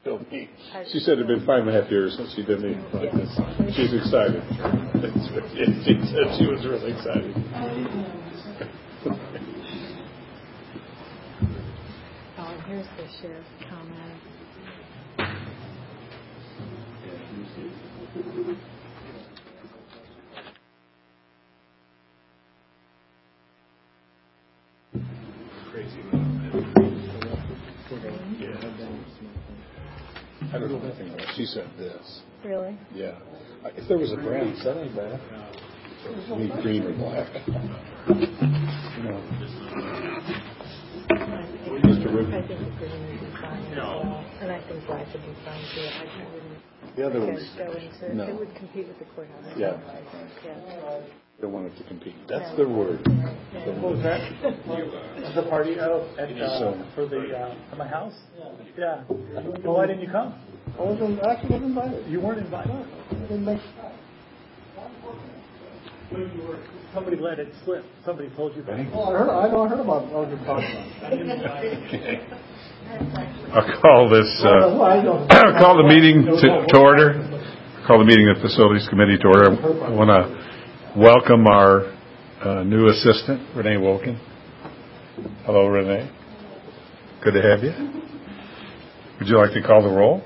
She said it had been 5.5 years since she did anything like this. She's excited. She said she was really excited. Oh, here's the sheriff's comment. Crazy. I don't know anything about it. She said this. Really? Yeah. If there was a brand, that ain't bad. Need green or black. No. Mr. Rubin. I think the green would be fine as well. And I think black would be fine too. I wouldn't The other ones, go into no. it would compete with the courthouse. Yeah. I think, yeah. Don't want it to compete. That's their word. What was that? The party for my house? Yeah. Well, why didn't you come? I wasn't invited. You weren't invited. I didn't make. Somebody let it slip. Somebody told you that. Well, I heard about what you're talking about. I'll call this. I'll call the meeting to order. Call the meeting of the Facilities Committee to order. I want to welcome our new assistant, Renee Wilkin. Hello, Renee. Good to have you. Would you like to call the roll?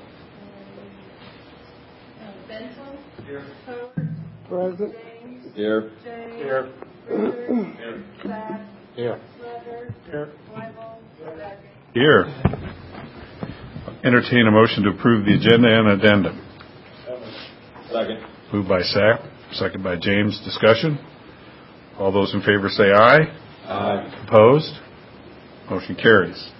Benson. Here. Present. Here. Here. Here. Here. Here. Here. Entertain a motion to approve the agenda and addendum. Second. Moved by Sapp, second by James. Discussion. All those in favor say aye. Aye. Opposed? Motion carries.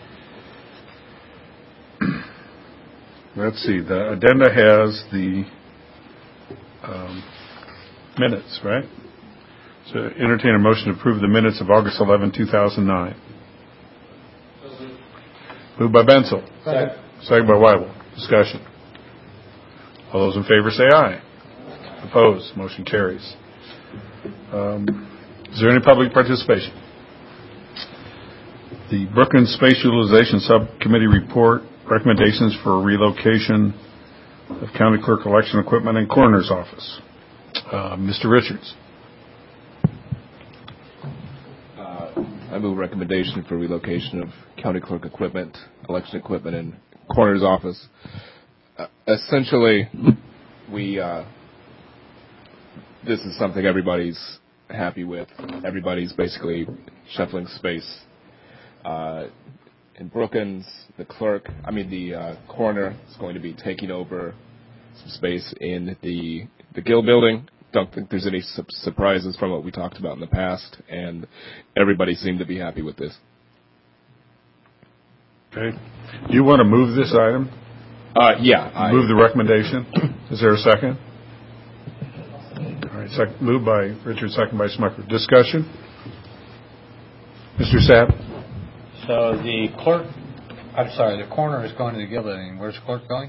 Let's see. The addenda has the minutes, right? So entertain a motion to approve the minutes of August 11, 2009. Moved by Bensel. Second by Weibel. Discussion. All those in favor say aye. Opposed? Motion carries. Is there any public participation? The Brookings Space Utilization Subcommittee report recommendations for relocation of county clerk election equipment and coroner's office. Mr. Richards. I move recommendation for relocation of county clerk equipment, election equipment, and coroner's office. Essentially, this is something everybody's happy with. Everybody's basically shuffling space. In Brookings, the coroner is going to be taking over some space in the Gill building. Don't think there's any surprises from what we talked about in the past, and everybody seemed to be happy with this. Okay. Do you want to move this item? Yeah. Move the recommendation. Is there a second? All right. Moved by Richard, second by Smucker. Discussion? Mr. Sapp? So the coroner is going to the Gill building. Where's the clerk going?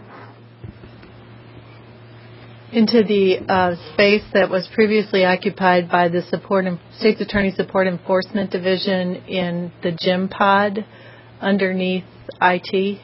Into the space that was previously occupied by the State's Attorney Support Enforcement Division in the gym pod underneath IT.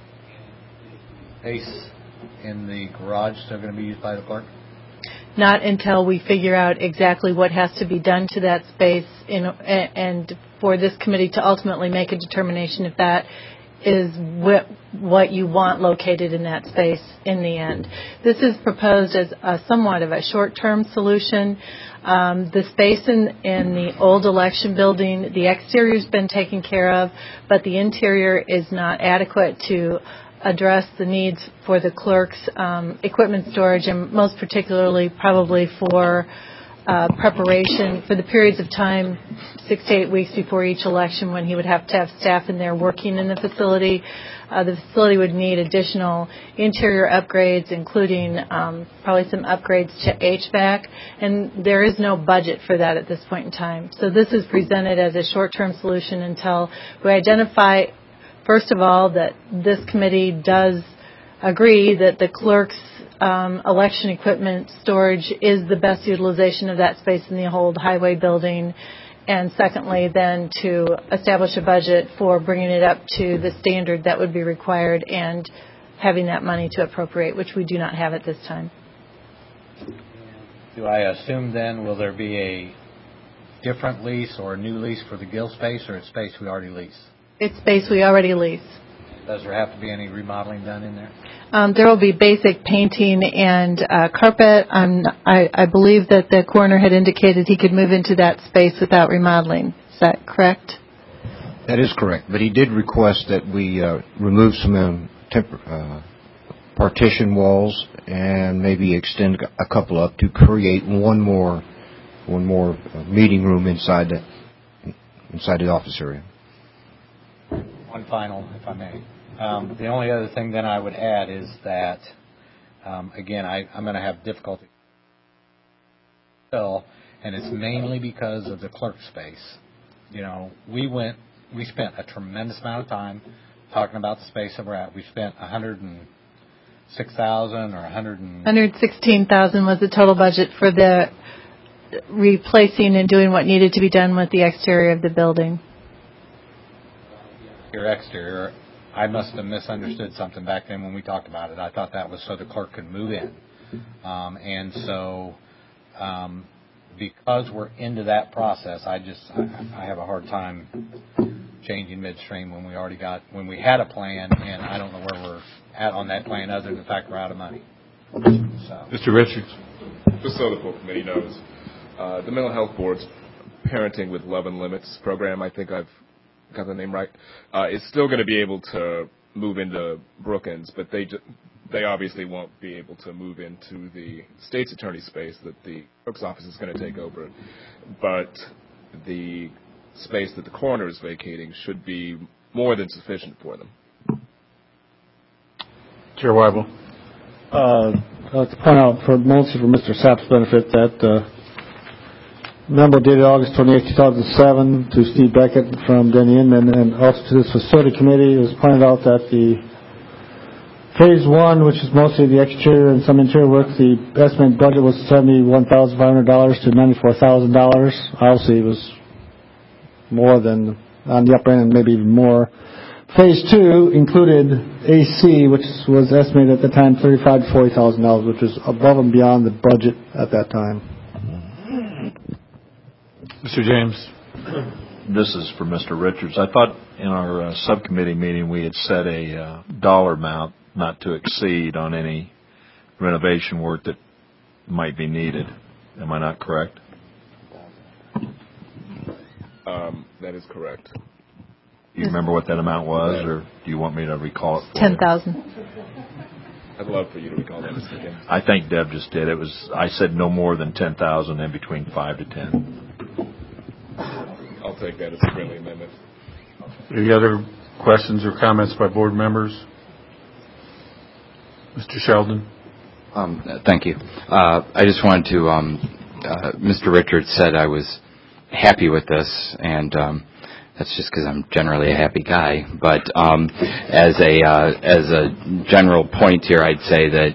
Space in the garage still going to be used by the clerk? Not until we figure out exactly what has to be done to that space and for this committee to ultimately make a determination if that is what you want located in that space in the end. This is proposed as somewhat of a short-term solution. The space in the old election building, the exterior has been taken care of, but the interior is not adequate to address the needs for the clerk's equipment storage, and most particularly probably for preparation for the periods of time, 6 to 8 weeks before each election, when he would have to have staff in there working in the facility. The facility would need additional interior upgrades, including probably some upgrades to HVAC, and there is no budget for that at this point in time. So this is presented as a short-term solution until we identify, first of all, that this committee does agree that the clerk's election equipment storage is the best utilization of that space in the old highway building, and secondly, then to establish a budget for bringing it up to the standard that would be required and having that money to appropriate, which we do not have at this time. Do I assume then, will there be a different lease or a new lease for the Gill space, or it's space we already lease? It's space we already lease. Does there have to be any remodeling done in there? There will be basic painting and carpet. I believe that the coroner had indicated he could move into that space without remodeling. Is that correct? That is correct, but he did request that we remove some partition walls and maybe extend a couple up to create one more meeting room inside the office area. One final, if I may. The only other thing then I would add is that, again, I'm going to have difficulty, and it's mainly because of the clerk space. You know, we spent a tremendous amount of time talking about the space that we're at. We spent $106,000 or $116,000 was the total budget for the replacing and doing what needed to be done with the exterior of the building. Your exterior. I must have misunderstood something back then when we talked about it. I thought that was so the clerk could move in. And so because we're into that process, I have a hard time changing midstream when we had a plan, and I don't know where we're at on that plan other than the fact we're out of money. So. Mr. Richards. Just so the full committee knows, the Mental Health Board's Parenting with Love and Limits program, I think I've got the name right, is still going to be able to move into Brookins, but they obviously won't be able to move into the state's attorney space that the clerk's office is going to take over. But the space that the coroner is vacating should be more than sufficient for them. Chair Weibel. I'd like to point out, mostly for Mr. Sapp's benefit, that memo dated August 28, 2007 to Steve Beckett from Denny Inman, and also to this facility committee. It was pointed out that the Phase 1, which is mostly the exterior and some interior work, the estimated budget was $71,500 to $94,000. Obviously, it was more than on the upper end, maybe even more. Phase 2 included AC, which was estimated at the time $35,000 to $40,000, which was above and beyond the budget at that time. Mr. James. This is for Mr. Richards. I thought in our subcommittee meeting we had set a dollar amount not to exceed on any renovation work that might be needed. Am I not correct? That is correct. Do you remember what that amount was, or do you want me to recall it for you? $10,000. I'd love for you to recall that, Mr. Kim. I think Deb just did. I said no more than 10,000 and between 5 to 10. I'll take that as a friendly amendment. Any other questions or comments by board members? Mr. Sheldon. Thank you. I just wanted to, Mr. Richards said I was happy with this, and that's just because I'm generally a happy guy. But as a general point here, I'd say that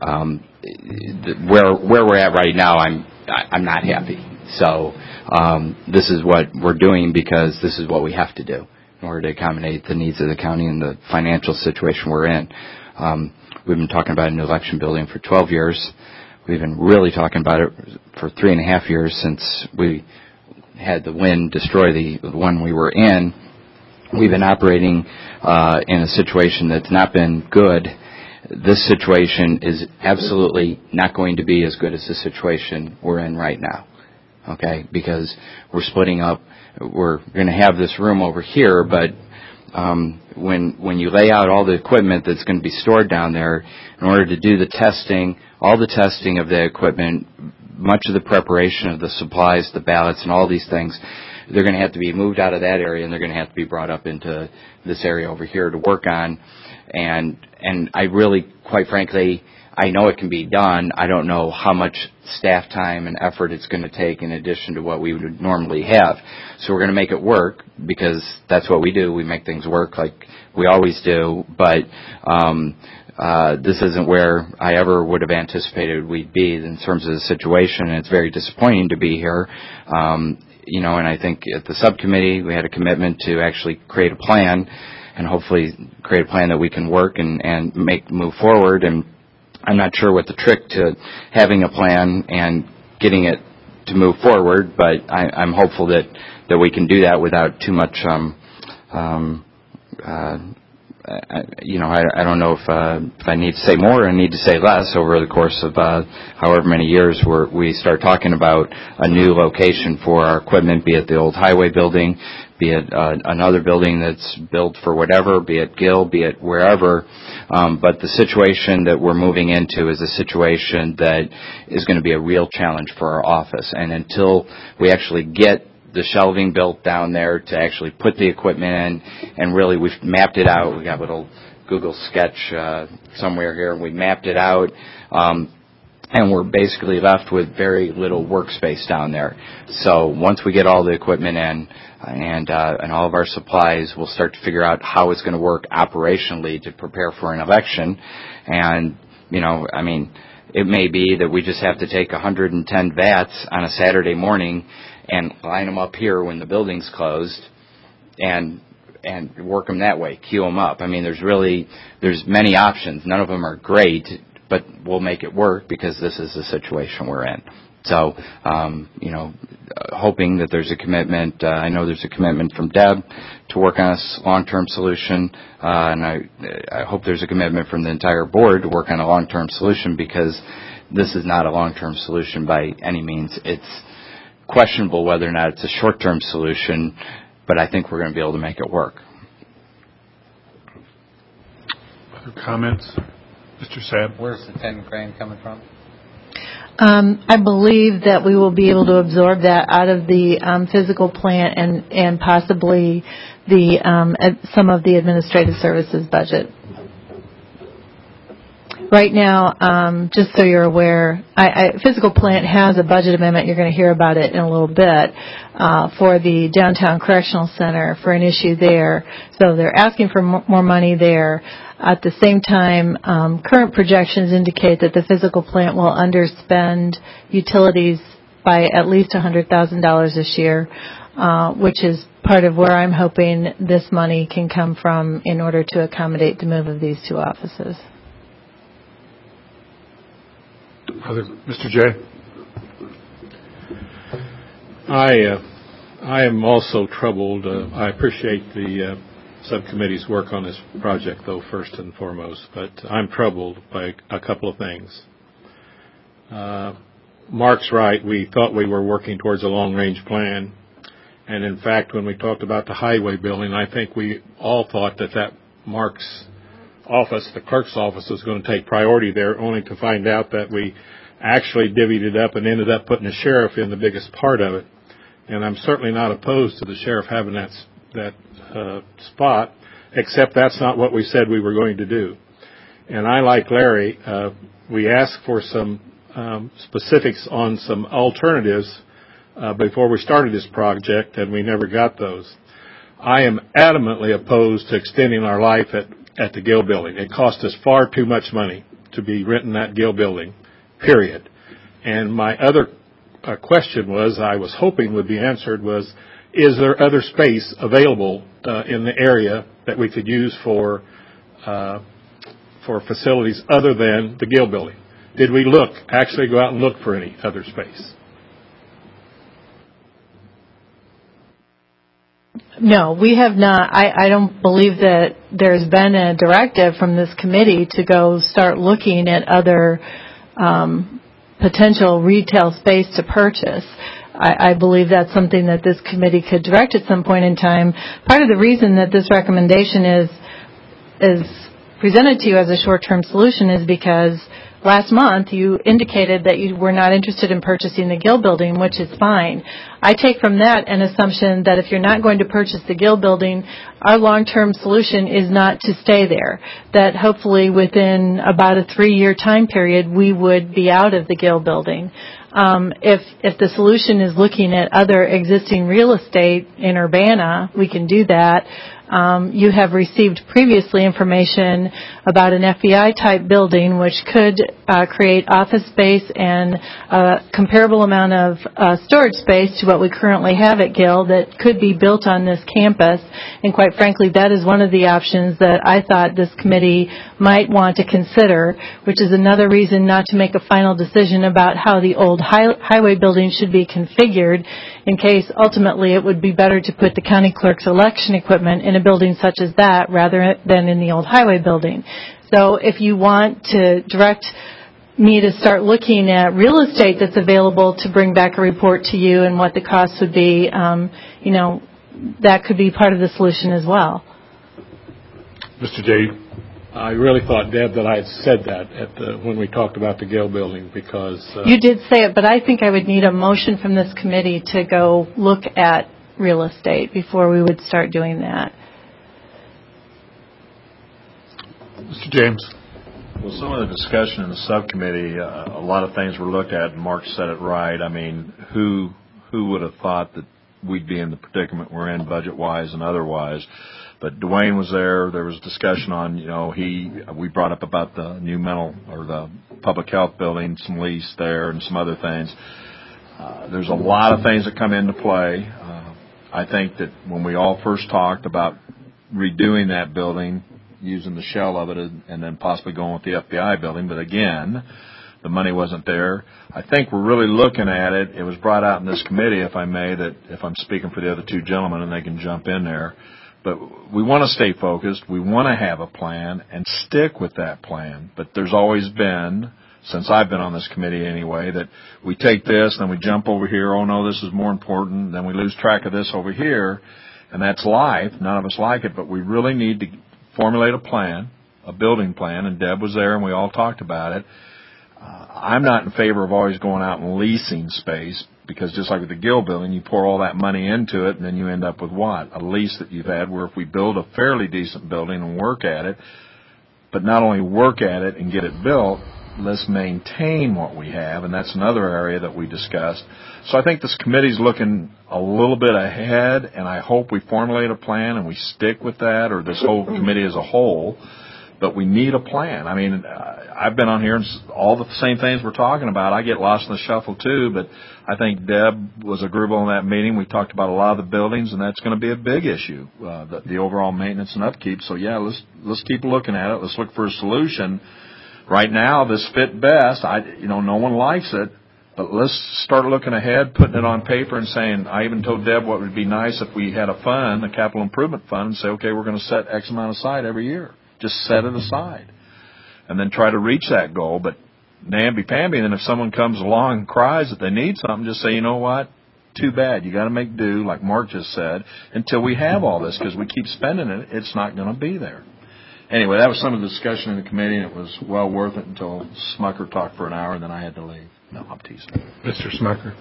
where we're at right now, I'm not happy. So this is what we're doing because this is what we have to do in order to accommodate the needs of the county and the financial situation we're in. We've been talking about an election building for 12 years. We've been really talking about it for 3.5 years since we had the wind destroy the one we were in. We've been operating in a situation that's not been good. This situation is absolutely not going to be as good as the situation we're in right now. Okay, because we're splitting up. We're going to have this room over here, but when you lay out all the equipment that's going to be stored down there, in order to do the testing, all the testing of the equipment, much of the preparation of the supplies, the ballots, and all these things, they're going to have to be moved out of that area, and they're going to have to be brought up into this area over here to work on. And I really, quite frankly, I know it can be done. I don't know how much staff time and effort it's going to take in addition to what we would normally have. So we're going to make it work because that's what we do. We make things work like we always do. But this isn't where I ever would have anticipated we'd be in terms of the situation, and it's very disappointing to be here. and I think at the subcommittee we had a commitment to actually create a plan, and hopefully create a plan that we can work and move forward. And I'm not sure what the trick to having a plan and getting it to move forward, but I'm hopeful that we can do that without too much. I don't know if I need to say more or I need to say less over the course of however many years we start talking about a new location for our equipment, be it the old highway building, be it another building that's built for whatever, be it Gill, be it wherever. But the situation that we're moving into is a situation that is going to be a real challenge for our office. And until we actually get the shelving built down there to actually put the equipment in, and really we've mapped it out. We got a little Google sketch somewhere here, and we mapped it out, and we're basically left with very little workspace down there. So once we get all the equipment in and all of our supplies, we'll start to figure out how it's going to work operationally to prepare for an election. And, it may be that we just have to take 110 vats on a Saturday morning and line them up here when the building's closed and work them that way, queue them up. There's many options. None of them are great, but we'll make it work because this is the situation we're in. So, hoping that there's a commitment. I know there's a commitment from Deb to work on a long-term solution, and I hope there's a commitment from the entire board to work on a long-term solution, because this is not a long-term solution by any means. It's questionable whether or not it's a short-term solution, but I think we're going to be able to make it work. Other comments? Mr. Sapp? Where's the $10,000 coming from? I believe that we will be able to absorb that out of the physical plant and possibly some of the administrative services budget. Right now, just so you're aware, physical plant has a budget amendment. You're going to hear about it in a little bit for the downtown correctional center for an issue there. So they're asking for more money there. At the same time, current projections indicate that the physical plant will underspend utilities by at least $100,000 this year, which is part of where I'm hoping this money can come from in order to accommodate the move of these two offices. Mr. Jay? I am also troubled. I appreciate the subcommittee's work on this project, though, first and foremost, but I'm troubled by a couple of things. Mark's right. We thought we were working towards a long-range plan, and in fact, when we talked about the highway building, I think we all thought that Mark's office, the clerk's office, was going to take priority there, only to find out that we actually divvied it up and ended up putting the sheriff in the biggest part of it. And I'm certainly not opposed to the sheriff having that spot, except that's not what we said we were going to do. And I, like Larry, we asked for some specifics on some alternatives before we started this project, and we never got those. I am adamantly opposed to extending our life at the Gill building. It cost us far too much money to be renting that Gill building, period. And my other question I was hoping would be answered was, is there other space available in the area that we could use for facilities other than the Gill building? Did we actually go out and look for any other space? No, we have not. I don't believe that there's been a directive from this committee to go start looking at other potential retail space to purchase. I believe that's something that this committee could direct at some point in time. Part of the reason that this recommendation is presented to you as a short-term solution is because last month you indicated that you were not interested in purchasing the Gill building, which is fine. I take from that an assumption that if you're not going to purchase the Gill building, our long-term solution is not to stay there, that hopefully within about a 3-year time period we would be out of the Gill building. If the solution is looking at other existing real estate in Urbana, we can do that. You have received previously information about an FBI-type building which could create office space and a comparable amount of storage space to what we currently have at Gill that could be built on this campus. And quite frankly, that is one of the options that I thought this committee might want to consider, which is another reason not to make a final decision about how the old highway building should be configured, in case ultimately it would be better to put the county clerk's election equipment in a building such as that rather than in the old highway building. So if you want to direct me to start looking at real estate that's available to bring back a report to you and what the costs would be, that could be part of the solution as well. Mr. J., I really thought, Deb, that I had said that when we talked about the Gill building because... You did say it, but I think I would need a motion from this committee to go look at real estate before we would start doing that. Mr. James. Well, some of the discussion in the subcommittee, a lot of things were looked at, and Mark said it right. I mean, who would have thought that we'd be in the predicament we're in budget-wise and otherwise? But Dwayne was there. There was discussion on, we brought up about the new the public health building, some lease there and some other things. There's a lot of things that come into play. I think that when we all first talked about redoing that building, using the shell of it and then possibly going with the FBI building, but again, the money wasn't there. I think we're really looking at it. It was brought out in this committee, if I may, that if I'm speaking for the other two gentlemen and they can jump in there, but we want to stay focused. We want to have a plan and stick with that plan. But there's always been, since I've been on this committee anyway, that we take this, then we jump over here. Oh, no, this is more important. Then we lose track of this over here. And that's life. None of us like it. But we really need to formulate a plan, a building plan. And Deb was there, and we all talked about it. I'm not in favor of always going out and leasing space, because just like with the Gill building, you pour all that money into it, and then you end up with what? A lease that you've had, where if we build a fairly decent building and work at it, but not only work at it and get it built, let's maintain what we have, and that's another area that we discussed. So I think this committee's looking a little bit ahead, and I hope we formulate a plan and we stick with that, or this whole committee as a whole. But we need a plan. I mean, I've been on here and all the same things we're talking about. I get lost in the shuffle too, but I think Deb was agreeable in that meeting. We talked about a lot of the buildings, and that's going to be a big issue, the overall maintenance and upkeep. So yeah, let's keep looking at it. Let's look for a solution. Right now, this fit best. No one likes it, but let's start looking ahead, putting it on paper and saying, I even told Deb what would be nice if we had a fund, a capital improvement fund, and say, okay, we're going to set X amount aside every year. Just set it aside and then try to reach that goal. But namby-pamby, and then if someone comes along and cries that they need something, just say, you know what, too bad. You got to make do, like Mark just said, until we have all this, because we keep spending it, it's not going to be there. Anyway, that was some of the discussion in the committee, and it was well worth it until Smucker talked for an hour, and then I had to leave. No, I'm teasing. Mr. Smucker.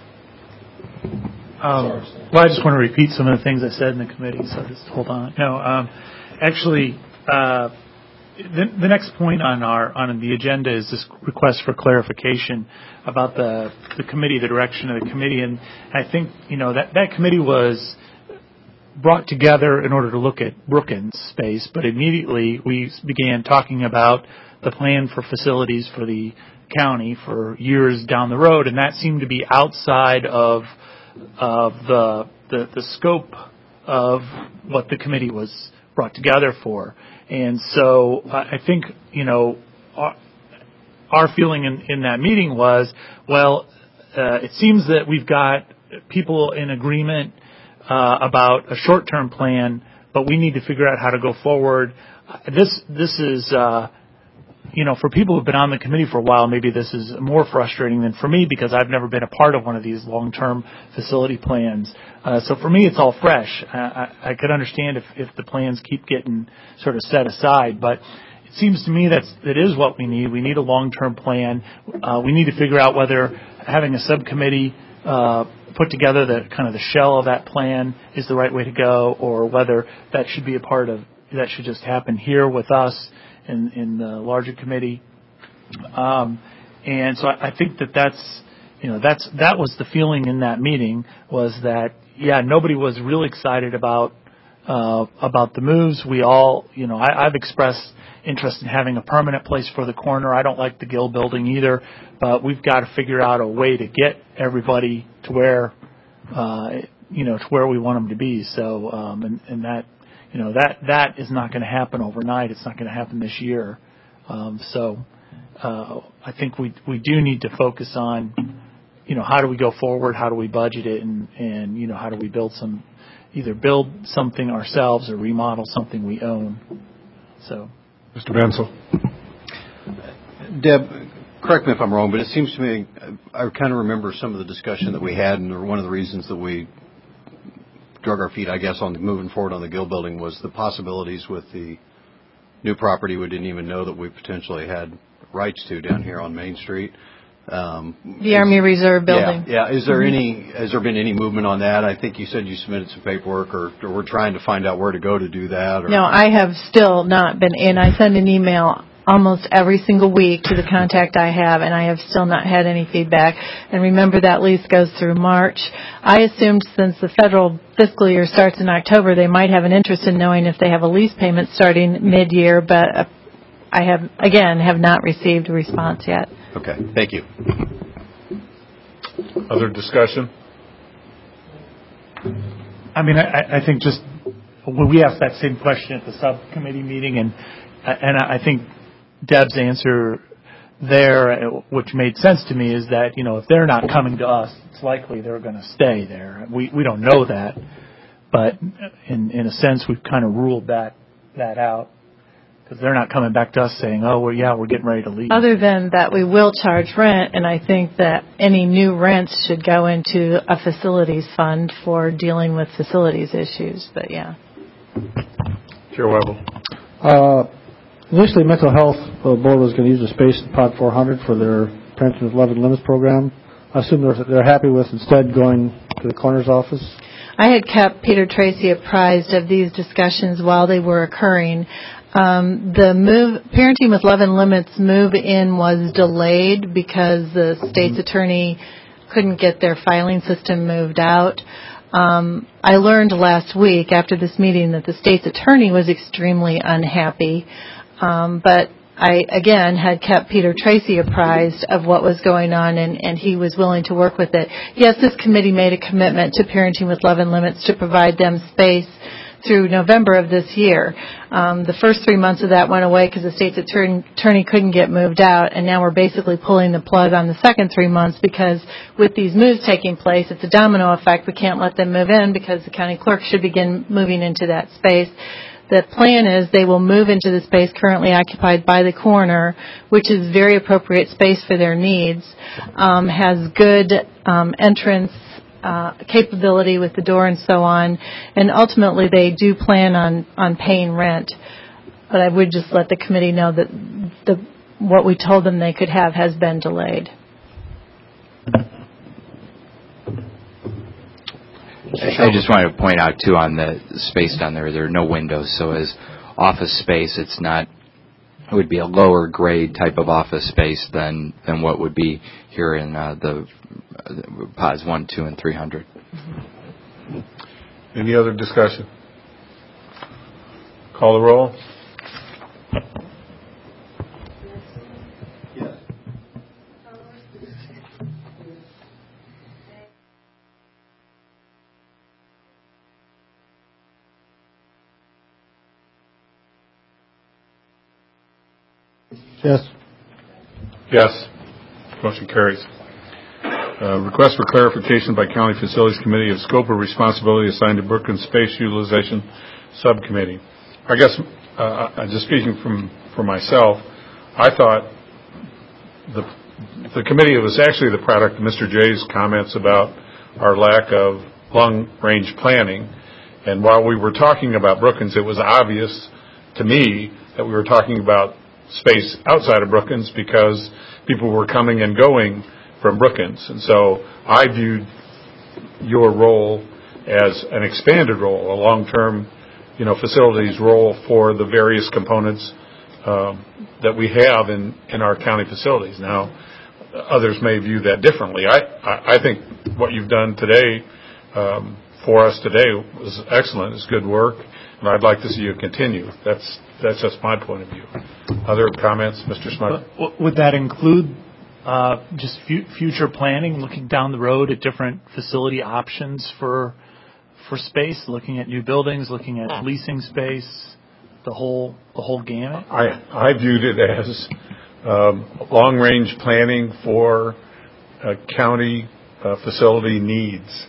Well, I just want to repeat some of the things I said in the committee, so just hold on. No, actually, the next point on the agenda is this request for clarification about the committee, the direction of the committee, and I think that committee was brought together in order to look at Brookins space, but immediately we began talking about the plan for facilities for the county for years down the road, and that seemed to be outside of the scope of what the committee was brought together for. And so I think, our feeling in that meeting was, it seems that we've got people in agreement about a short-term plan, but we need to figure out how to go forward. This is, for people who've been on the committee for a while, maybe this is more frustrating than for me, because I've never been a part of one of these long-term facility plans. So for me, it's all fresh. I could understand if the plans keep getting sort of set aside, but it seems to me that is what we need. We need a long-term plan. We need to figure out whether having a subcommittee put together the shell of that plan is the right way to go, or whether that should be that should just happen here with us in the larger committee. And so I think that was the feeling in that meeting, was that, nobody was really excited about about the moves. We all, I've expressed interest in having a permanent place for the corner. I don't like the Gill building either, but we've got to figure out a way to get everybody to where, to where we want them to be. So, and that, that is not going to happen overnight. It's not going to happen this year. So, I think we do need to focus on, how do we go forward? How do we budget it? And how do we either build something ourselves or remodel something we own? So. Mr. Bensel. Deb, correct me if I'm wrong, but it seems to me I kind of remember some of the discussion that we had, and one of the reasons that we drug our feet, I guess, on moving forward on the Gill building was the possibilities with the new property we didn't even know that we potentially had rights to down here on Main Street. The Army Reserve building. Yeah. Has there been any movement on that? I think you said you submitted some paperwork, or we're trying to find out where to go to do that. Or... No, I have still not been in. I send an email almost every single week to the contact I have, and I have still not had any feedback. And remember, that lease goes through March. I assumed since the federal fiscal year starts in October, they might have an interest in knowing if they have a lease payment starting mid-year, but I have not received a response yet. Okay, thank you. Other discussion? I think just when we asked that same question at the subcommittee meeting, and I think Deb's answer there, which made sense to me, is that if they're not coming to us, it's likely they're going to stay there. We don't know that, but in a sense, we've kind of ruled that out. Because they're not coming back to us saying, oh, well, yeah, we're getting ready to leave. Other than that, we will charge rent, and I think that any new rents should go into a facilities fund for dealing with facilities issues. But, yeah. Chair Weibel. Initially, Mental Health Board was going to use the space in Pod 400 for their Parenting with Love and Limits program. I assume they're happy with instead going to the coroner's office. I had kept Peter Tracy apprised of these discussions while they were occurring. The Parenting with Love and Limits move-in was delayed because the state's attorney couldn't get their filing system moved out. I learned last week after this meeting that the state's attorney was extremely unhappy, but I, again, had kept Peter Tracy apprised of what was going on, and he was willing to work with it. Yes, this committee made a commitment to Parenting with Love and Limits to provide them space through November of this year. The first 3 months of that went away because the state's attorney couldn't get moved out, and now we're basically pulling the plug on the second 3 months because with these moves taking place, it's a domino effect. We can't let them move in because the county clerk should begin moving into that space. The plan is they will move into the space currently occupied by the coroner, which is very appropriate space for their needs, has good entrance capability with the door and so on, and ultimately they do plan on paying rent. But I would just let the committee know that what we told them they could have has been delayed. I just wanted to point out, too, on the space down there are no windows, so as office space, it would be a lower grade type of office space than what would be here in the pods 1, 2, and 300. Any other discussion? Call the roll. Yes. Yes. Motion carries. Request for clarification by County Facilities Committee of scope of responsibility assigned to Brookings Space Utilization Subcommittee. I guess, just speaking for myself, I thought the committee was actually the product of Mr. Jay's comments about our lack of long-range planning. And while we were talking about Brookings, it was obvious to me that we were talking about space outside of Brookings because people were coming and going from Brookings. And so I viewed your role as an expanded role, a long-term, facilities role for the various components that we have in our county facilities. Now, others may view that differently. I think what you've done today for us today was excellent. It's good work, and I'd like to see you continue. That's just my point of view. Other comments, Mr. Smart? Would that include just future planning, looking down the road at different facility options for space, looking at new buildings, looking at leasing space, the whole gamut? I viewed it as long-range planning for county facility needs.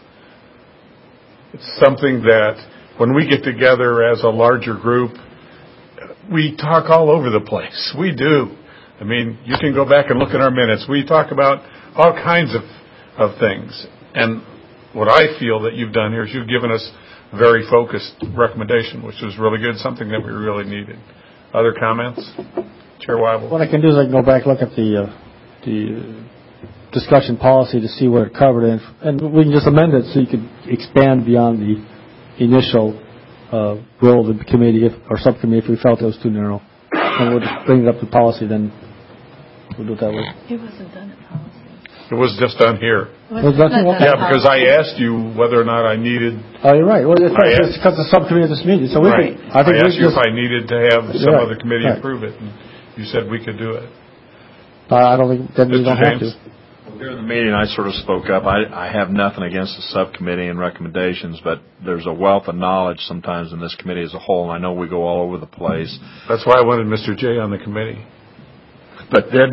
It's something that when we get together as a larger group, we talk all over the place. We do. I mean, you can go back and look at our minutes. We talk about all kinds of things. And what I feel that you've done here is you've given us a very focused recommendation, which was really good, something that we really needed. Other comments? Chair Weibel? What I can do is I can go back and look at the discussion policy to see what it covered, and we can just amend it so you could expand beyond the initial role of the committee or subcommittee if we felt it was too narrow. And we'll just bring it up to policy, then we'll do it that way. It wasn't done at policy. It was just done here. Was that Yeah, because I asked you whether or not I needed... Oh, you're right. Well, it's because the subcommittee of this meeting. So we right. could, I asked you if I needed to have some right. other committee right. approve it, and you said we could do it. I don't think then we don't have to. During the meeting, I sort of spoke up. I have nothing against the subcommittee and recommendations, but there's a wealth of knowledge sometimes in this committee as a whole, and I know we go all over the place. That's why I wanted Mr. J on the committee. But then,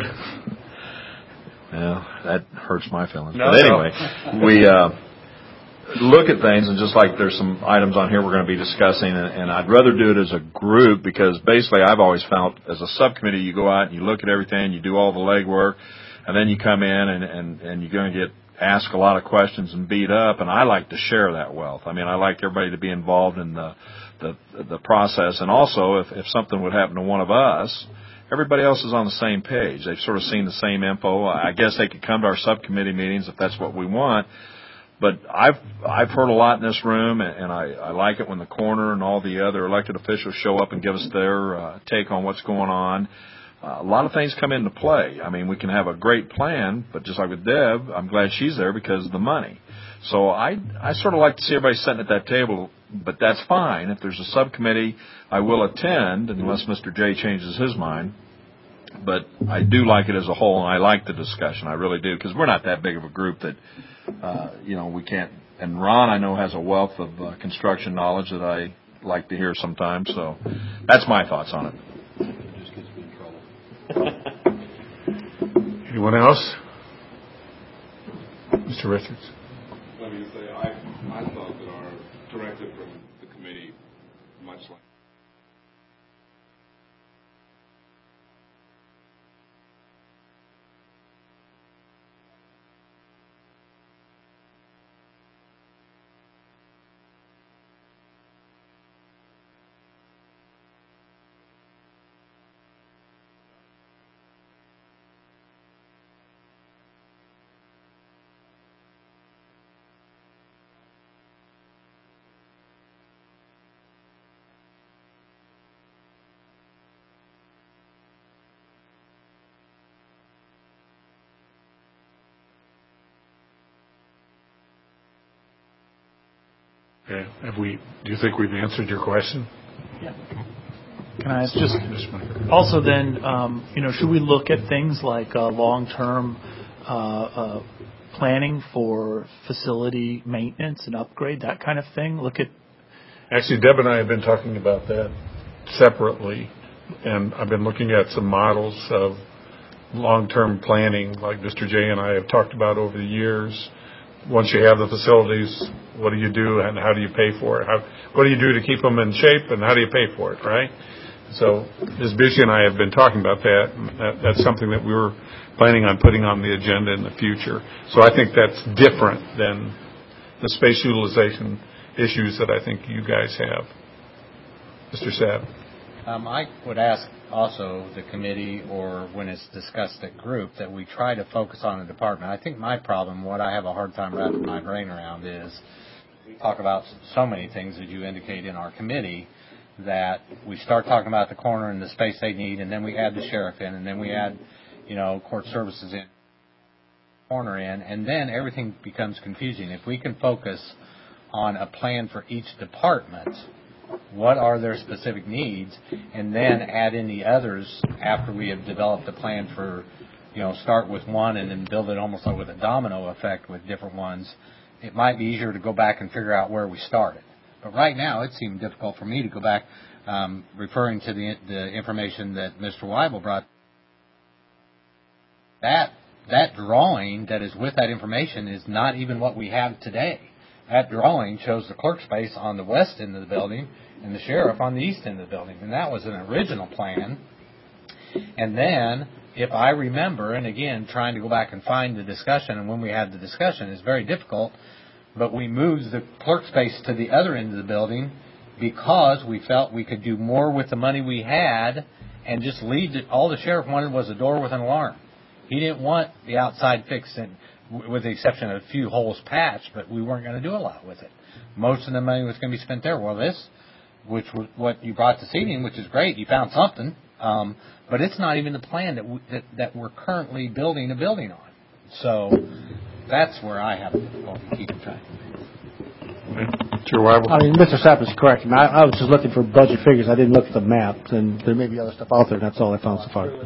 well, that hurts my feelings. No, but anyway, we look at things, and just like there's some items on here we're going to be discussing, and I'd rather do it as a group because basically I've always felt as a subcommittee you go out and you look at everything, you do all the legwork, and then you come in and you're going to get asked a lot of questions and beat up, and I like to share that wealth. I mean, I like everybody to be involved in the process, and also if something would happen to one of us, everybody else is on the same page. They've sort of seen the same info. I guess they could come to our subcommittee meetings if that's what we want. But I've heard a lot in this room, and I like it when the coroner and all the other elected officials show up and give us their take on what's going on. A lot of things come into play. I mean, we can have a great plan, but just like with Deb, I'm glad she's there because of the money. So I sort of like to see everybody sitting at that table, but that's fine. If there's a subcommittee, I will attend unless Mr. J changes his mind. But I do like it as a whole, and I like the discussion. I really do, because we're not that big of a group that, we can't. And Ron, I know, has a wealth of construction knowledge that I like to hear sometimes. So that's my thoughts on it. Anyone else? Mr. Richards. Let me say, I thought that our directive from the committee, much like Okay. Do you think we've answered your question? Yeah. Can I ask just also then, should we look at things like long-term planning for facility maintenance and upgrade, that kind of thing? Actually, Deb and I have been talking about that separately, and I've been looking at some models of long-term planning like Mr. J and I have talked about over the years. Once you have the facilities, what do you do and how do you pay for it? What do you do to keep them in shape and how do you pay for it, right? So Ms. Bushy and I have been talking about that. That's something that we were planning on putting on the agenda in the future. So I think that's different than the space utilization issues that I think you guys have. Mr. Sapp. I would ask also the committee, or when it's discussed at group, that we try to focus on the department. I think my problem, what I have a hard time wrapping my brain around is we talk about so many things, as you indicate, in our committee, that we start talking about the coroner and the space they need, and then we add the sheriff in, and then we add, court services in, coroner in, and then everything becomes confusing. If we can focus on a plan for each department. What are their specific needs, and then add in the others after we have developed a plan for, start with one and then build it almost like with a domino effect with different ones. It might be easier to go back and figure out where we started. But right now, it seemed difficult for me to go back, referring to the information that Mr. Weibel brought. That drawing that is with that information is not even what we have today. That drawing shows the clerk space on the west end of the building and the sheriff on the east end of the building. And that was an original plan. And then, if I remember, and again, trying to go back and find the discussion, and when we had the discussion, it's very difficult, but we moved the clerk space to the other end of the building because we felt we could do more with the money we had and just leave it. All the sheriff wanted was a door with an alarm. He didn't want the outside fixed, with the exception of a few holes patched, but we weren't going to do a lot with it. Most of the money was going to be spent there. Well, this, which was what you brought this evening, which is great, you found something, but it's not even the plan that we're currently building a building on. So that's where I have difficulty keeping track. Sure, Weibel? I mean, Mr. Sapp is correct. I was just looking for budget figures. I didn't look at the map, and there may be other stuff out there, and that's all I found so far.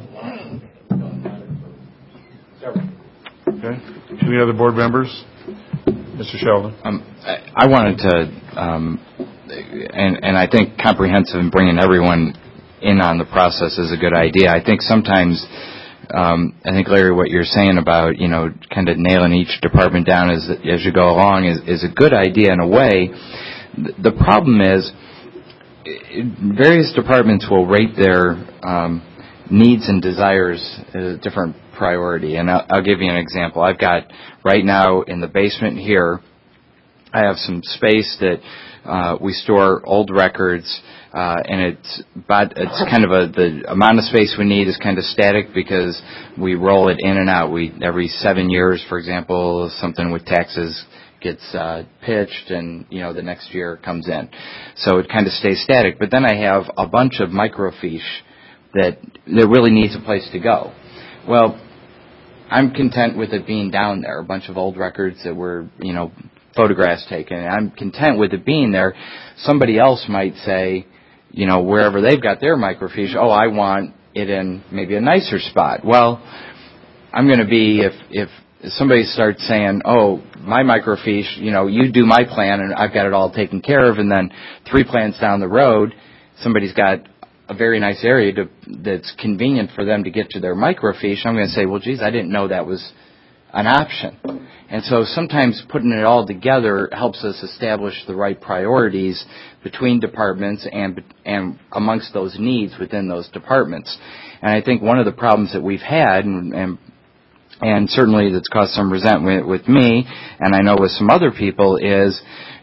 Okay. Any other board members? Mr. Sheldon? I wanted to, and I think comprehensive and bringing everyone in on the process is a good idea. I think sometimes, I think, Larry, what you're saying about, kind of nailing each department down as you go along is a good idea in a way. The problem is various departments will rate their needs and desires as a different priority. And I'll give you an example. I've got right now in the basement here, I have some space that we store old records, and it's kind of the amount of space we need is kind of static because we roll it in and out. Every 7 years, for example, something with taxes gets pitched, and the next year comes in, so it kind of stays static. But then I have a bunch of microfiche that really needs a place to go. Well, I'm content with it being down there, a bunch of old records that were, photographs taken. I'm content with it being there. Somebody else might say, wherever they've got their microfiche, I want it in maybe a nicer spot. Well, I'm going to be, if somebody starts saying, my microfiche, you do my plan and I've got it all taken care of, and then 3 plans down the road, somebody's got a very nice area that's convenient for them to get to their microfiche, I'm going to say, well, geez, I didn't know that was an option. And so sometimes putting it all together helps us establish the right priorities between departments and amongst those needs within those departments. And I think one of the problems that we've had, and certainly that's caused some resentment with me, and I know with some other people, is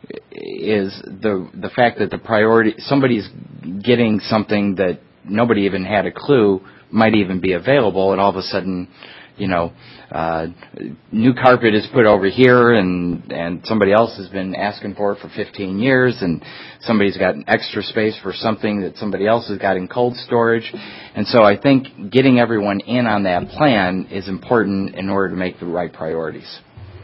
the fact that the priority, somebody's getting something that nobody even had a clue might even be available, and all of a sudden, new carpet is put over here, and somebody else has been asking for it for 15 years, and somebody's got an extra space for something that somebody else has got in cold storage. And so I think getting everyone in on that plan is important in order to make the right priorities.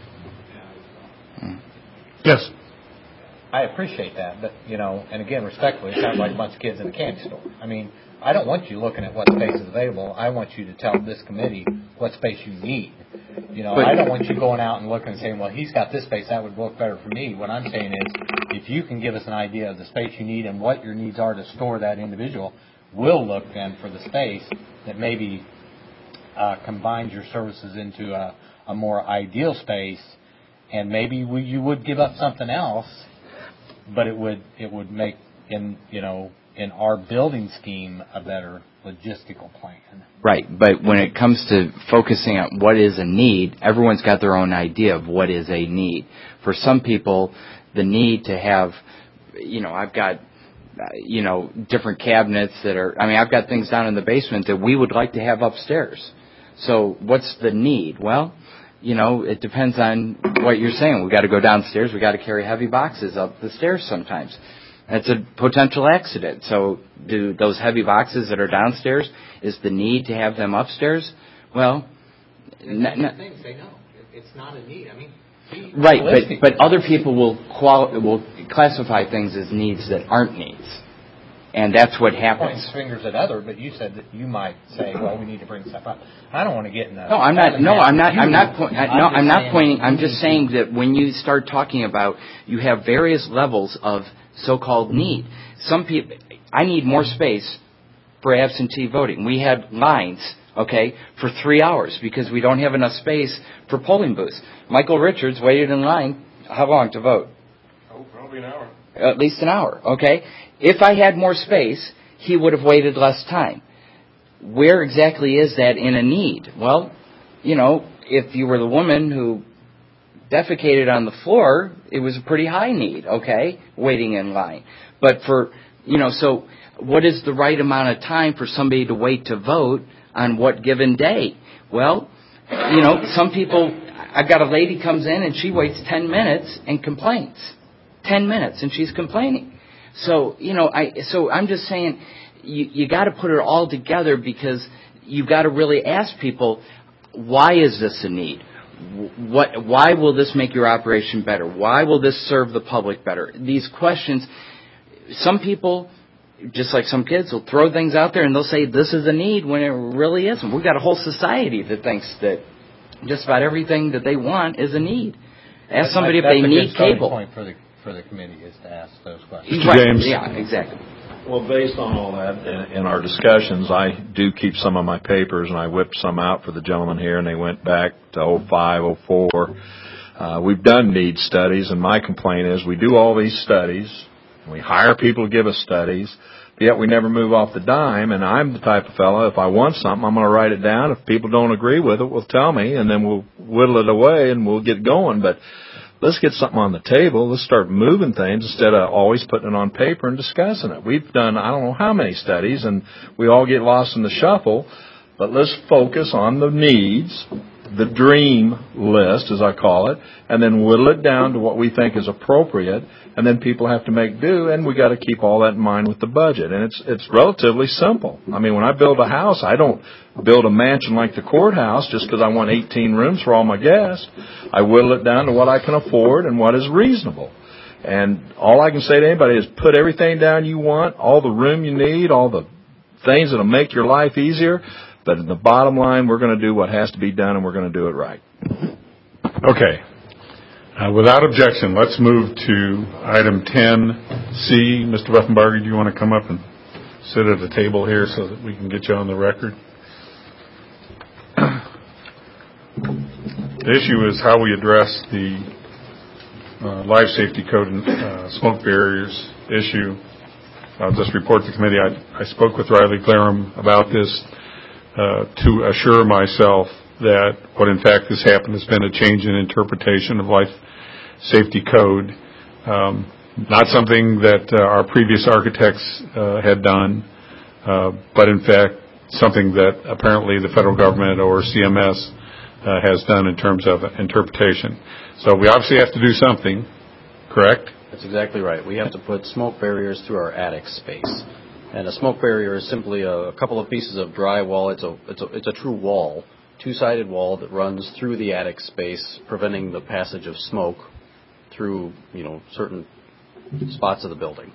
Yes. I appreciate that, but, and again, respectfully, it sounds like a bunch of kids in a candy store. I mean, I don't want you looking at what space is available. I want you to tell this committee what space you need. I don't want you going out and looking and saying, well, he's got this space, that would work better for me. What I'm saying is, if you can give us an idea of the space you need and what your needs are to store that individual, we'll look then for the space that maybe combines your services into a more ideal space, and maybe you would give up something else, but it would make in our building scheme a better logistical plan. Right, but when it comes to focusing on what is a need, everyone's got their own idea of what is a need. For some people, the need to have, I've got, different cabinets that are, I've got things down in the basement that we would like to have upstairs. So what's the need? Well, it depends on what you're saying. We've got to go downstairs. We've got to carry heavy boxes up the stairs sometimes. That's a potential accident. So do those heavy boxes that are downstairs, is the need to have them upstairs? Well, things say no. It's not a need. Right, but other people will classify things as needs that aren't needs, and that's what happens. Pointing fingers at other, but you said that you might say, well, we need to bring stuff up. I don't want to get in that. No, I'm not pointing. I'm just saying that when you start talking about, you have various levels of so-called need. Some people, I need more space for absentee voting. We had lines, for 3 hours because we don't have enough space for polling booths. Michael Richards waited in line how long to vote? Oh, probably an hour. At least an hour, If I had more space, he would have waited less time. Where exactly is that in a need? Well, if you were the woman who defecated on the floor, it was a pretty high need, waiting in line. But so what is the right amount of time for somebody to wait to vote on what given day? Well, some people, I've got a lady comes in and she waits 10 minutes and complains. 10 minutes and she's complaining. So, I'm just saying you got to put it all together because you've got to really ask people, why is this a need? Why will this make your operation better? Why will this serve the public better? These questions, some people, just like some kids, will throw things out there and they'll say this is a need when it really isn't. We've got a whole society that thinks that just about everything that they want is a need. Ask somebody if they need cable. That's a good point for the committee is to ask those questions. Mr. James. Yeah, exactly. Well, based on all that, in our discussions, I do keep some of my papers, and I whipped some out for the gentleman here, and they went back to 05, 04. We've done need studies, and my complaint is we do all these studies, and we hire people to give us studies, but yet we never move off the dime, and I'm the type of fellow, if I want something, I'm going to write it down. If people don't agree with it, well, tell me, and then we'll whittle it away, and we'll get going. But let's get something on the table. Let's start moving things instead of always putting it on paper and discussing it. We've done I don't know how many studies, and we all get lost in the shuffle. But let's focus on the needs, the dream list, as I call it, and then whittle it down to what we think is appropriate. And then people have to make do, and we got to keep all that in mind with the budget. And it's relatively simple. I mean, when I build a house, I don't build a mansion like the courthouse just because I want 18 rooms for all my guests. I whittle it down to what I can afford and what is reasonable. And all I can say to anybody is put everything down you want, all the room you need, all the things that will make your life easier. But in the bottom line, we're going to do what has to be done, and we're going to do it right. Okay. Without objection, let's move to item 10C. Mr. Buffenbarger, do you want to come up and sit at the table here so that we can get you on the record? The issue is how we address the life safety code and smoke barriers issue. I'll just report to the committee. I spoke with Riley Clarum about this to assure myself that what in fact has happened has been a change in interpretation of life safety code, not something that our previous architects had done, but in fact something that apparently the federal government or CMS has done in terms of interpretation. So we obviously have to do something, correct? That's exactly right. We have to put smoke barriers through our attic space. And a smoke barrier is simply a couple of pieces of drywall. It's a true wall, two-sided wall that runs through the attic space, preventing the passage of smoke through, certain spots of the building.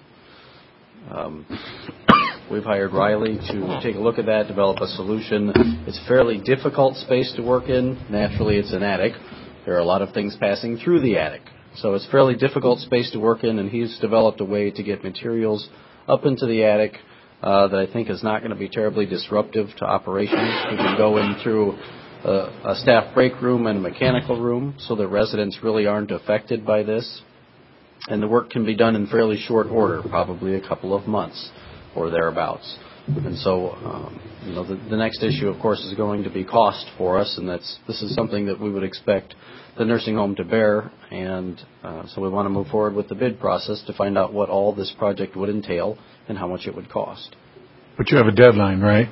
We've hired Riley to take a look at that, develop a solution. It's a fairly difficult space to work in. Naturally, it's an attic. There are a lot of things passing through the attic. So it's a fairly difficult space to work in, and he's developed a way to get materials up into the attic that I think is not going to be terribly disruptive to operations. We can go in through a staff break room and a mechanical room so the residents really aren't affected by this. And the work can be done in fairly short order, probably a couple of months or thereabouts. And so, the next issue, of course, is going to be cost for us, and this is something that we would expect the nursing home to bear. And so we want to move forward with the bid process to find out what all this project would entail and how much it would cost. But you have a deadline, right?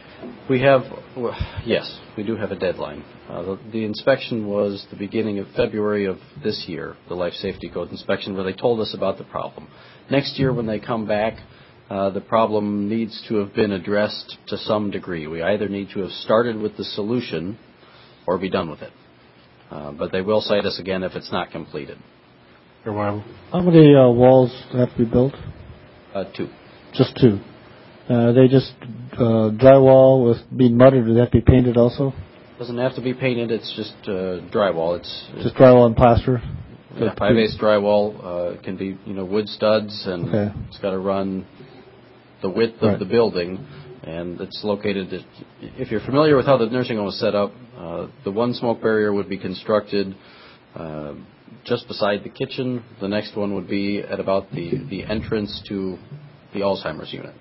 Yes, we do have a deadline. The inspection was the beginning of February of this year, the Life Safety Code inspection, where they told us about the problem. Next year, when they come back, the problem needs to have been addressed to some degree. We either need to have started with the solution or be done with it. But they will cite us again if it's not completed. How many walls have to be built? 2. Just 2. They just drywall with being mud, or do they have to be painted also? Doesn't have to be painted. It's just drywall. It's just drywall and plaster. Yeah, 5/8 drywall can be wood studs, and it's got to run the width of the building, and it's located. If you're familiar with how the nursing home is set up, the one smoke barrier would be constructed just beside the kitchen. The next one would be at about the entrance to the Alzheimer's unit.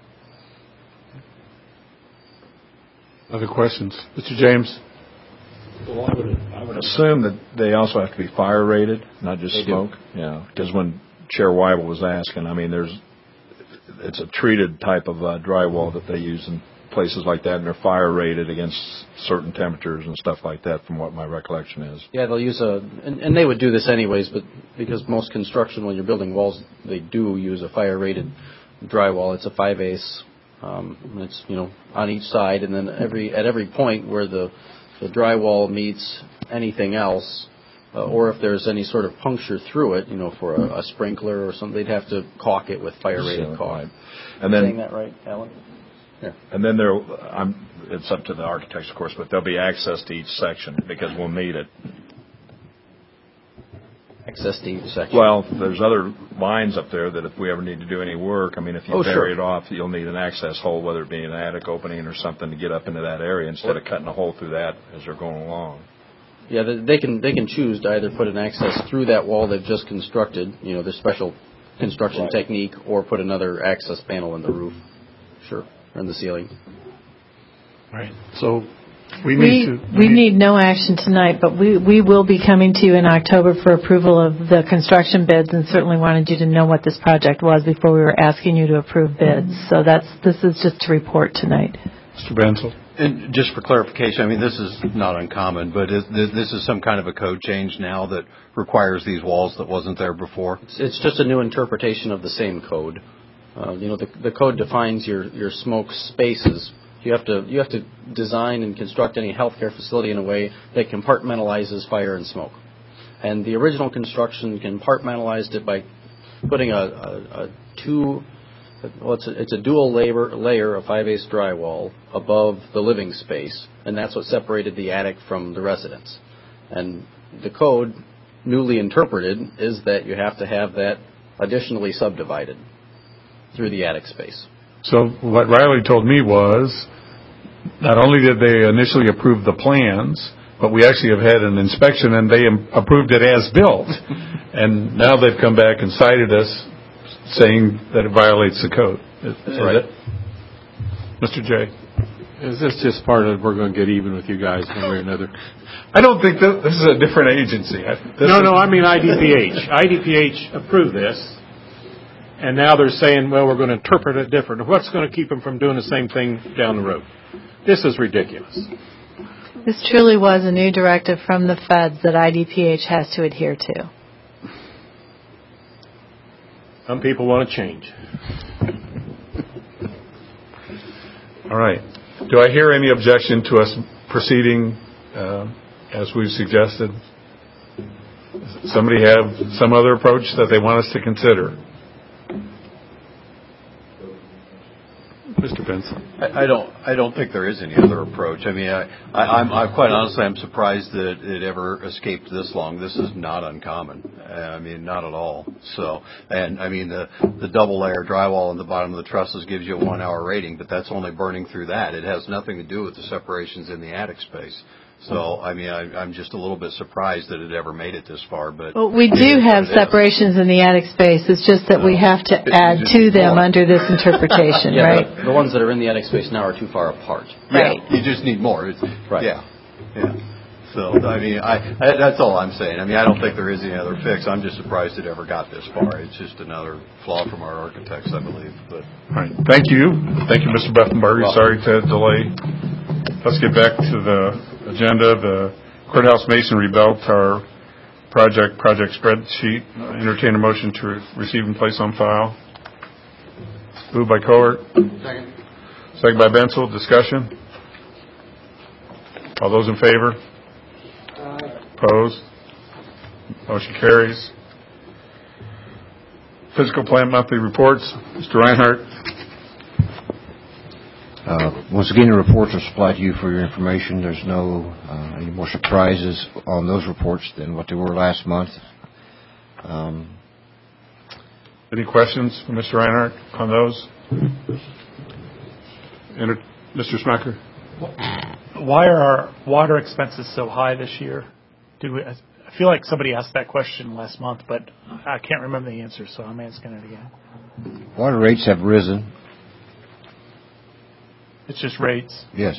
Other questions? Mr. James? Well, I would assume that they also have to be fire rated, not just They smoke. do. Yeah, because when Chair Weibel was asking, I mean, it's a treated type of drywall that they use in places like that, and they're fire rated against certain temperatures and stuff like that, from what my recollection is. Yeah, they'll use and they would do this anyways, but because most construction, when you're building walls, they do use a fire rated drywall. It's a 5/8. It's on each side, and then at every point where the drywall meets anything else, or if there's any sort of puncture through it, for a sprinkler or something, they'd have to caulk it with fire-rated caulk. Right. And then, saying that right, Alan? Yeah. And then it's up to the architects, of course, but there'll be access to each section because we'll need it. Access to each section. Well, there's other lines up there that if we ever need to do any work, I mean, if you bury it off, you'll need an access hole, whether it be an attic opening or something, to get up into that area instead of cutting a hole through that as they're going along. Yeah, they can choose to either put an access through that wall they've just constructed, their special construction technique, or put another access panel in the roof, in the ceiling. Right. So we need no action tonight, but we will be coming to you in October for approval of the construction bids, and certainly wanted you to know what this project was before we were asking you to approve bids. So this is just a report tonight. Mr. Bensel. And just for clarification, I mean, this is not uncommon, but this is some kind of a code change now that requires these walls that wasn't there before? It's just a new interpretation of the same code. The code defines your smoke spaces. You have to design and construct any healthcare facility in a way that compartmentalizes fire and smoke. And the original construction compartmentalized it by putting it's a dual layer of 5/8 drywall above the living space, and that's what separated the attic from the residence. And the code, newly interpreted, is that you have to have that additionally subdivided through the attic space. So what Riley told me was, not only did they initially approve the plans, but we actually have had an inspection and they approved it as built. And now they've come back and cited us saying that it violates the code. That's right. Mr. J. Is this just part of we're going to get even with you guys one way or another? I don't think this is a different agency. I mean IDPH. IDPH approved this, and now they're saying, well, we're going to interpret it different. What's going to keep them from doing the same thing down the road? This is ridiculous. This truly was a new directive from the feds that IDPH has to adhere to. Some people want to change. All right. Do I hear any objection to us proceeding as we've suggested? Somebody have some other approach that they want us to consider? Mr. Benson. I don't think there is any other approach. I mean, I'm quite honestly, I'm surprised that it ever escaped this long. This is not uncommon. I mean, not at all. So, and I mean, the double layer drywall on the bottom of the trusses gives you a 1 hour rating, but that's only burning through that. It has nothing to do with the separations in the attic space. So, I mean, I'm just a little bit surprised that it ever made it this far. But well, we do have separations in the attic space. It's just that we have to add to them under this interpretation, right? The ones that are in the attic space now are too far apart. Right. Yeah, you just need more. Right. Yeah. So, I mean, that's all I'm saying. I mean, I don't think there is any other fix. I'm just surprised it ever got this far. It's just another flaw from our architects, I believe. But all right. Thank you. Thank you, Mr. Buffenberger. Sorry to delay. Let's get back to the agenda. The courthouse masonry belt, our project spreadsheet. Entertain a motion to receive and place on file. Moved by Kohler. Second by Bensel. Discussion. All those in favor? Opposed? Motion carries. Physical plant monthly reports. Mr. Reinhardt. Once again, the reports are supplied to you for your information. There's no any more surprises on those reports than what they were last month. Any questions for Mr. Reinhardt on those? Mr. Smucker. Why are our water expenses so high this year? I feel like somebody asked that question last month, but I can't remember the answer, so I'm asking it again. Water rates have risen. It's just rates? Yes.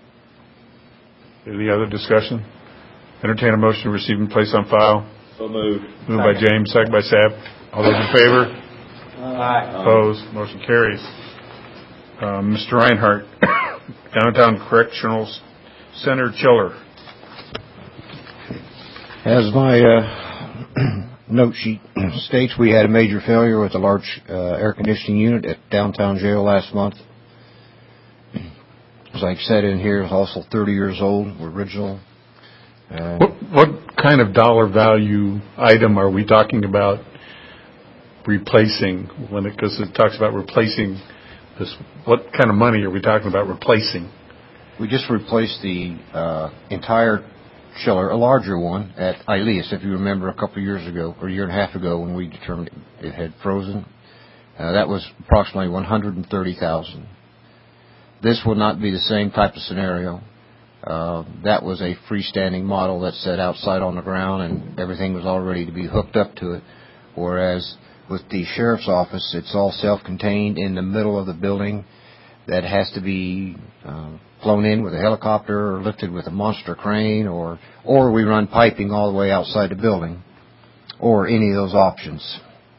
Any other discussion? Entertain a motion to receive and place on file. So moved. Moved by James, second by Sapp. All those in favor? Aye. Opposed? Motion carries. Mr. Reinhardt, Downtown Correctional Center chiller. As my note sheet states, we had a major failure with a large air conditioning unit at downtown jail last month. As I said in here, it's also 30 years old, original. What kind of dollar value item are we talking about replacing? Because it talks about replacing this, what kind of money are we talking about replacing? We just replaced the entire chiller, a larger one, at Ilias, if you remember a couple of years ago, or a year and a half ago, when we determined it had frozen. That was approximately $130,000. This will not be the same type of scenario. That was a freestanding model that sat outside on the ground, and everything was all ready to be hooked up to it. Whereas with the sheriff's office, it's all self-contained in the middle of the building that has to be flown in with a helicopter or lifted with a monster crane, or we run piping all the way outside the building, or any of those options.